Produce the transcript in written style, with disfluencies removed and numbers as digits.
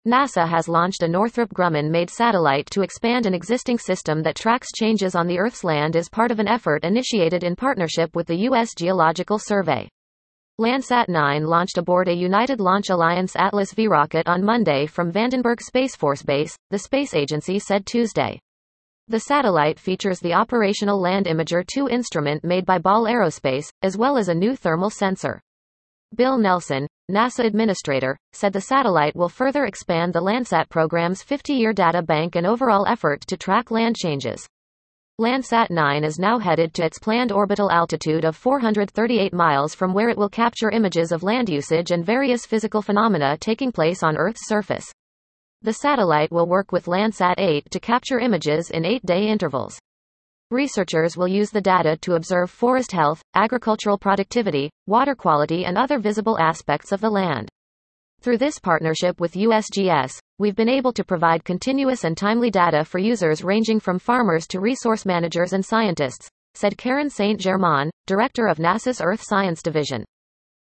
NASA has launched a Northrop Grumman-made satellite to expand an existing system that tracks changes on the Earth's land as part of an effort initiated in partnership with the U.S. Geological Survey. Landsat 9 launched aboard a United Launch Alliance Atlas V rocket on Monday from Vandenberg Space Force Base, the space agency said Tuesday. The satellite features the operational Land Imager 2 instrument made by Ball Aerospace, as well as a new thermal sensor. Bill Nelson, NASA administrator, said the satellite will further expand the Landsat program's 50-year data bank and overall effort to track land changes. Landsat 9 is now headed to its planned orbital altitude of 438 miles from where it will capture images of land usage and various physical phenomena taking place on Earth's surface. The satellite will work with Landsat 8 to capture images in 8-day intervals. Researchers will use the data to observe forest health, agricultural productivity, water quality and other visible aspects of the land. Through this partnership with USGS, we've been able to provide continuous and timely data for users ranging from farmers to resource managers and scientists, said Karen St. Germain, director of NASA's Earth Science Division.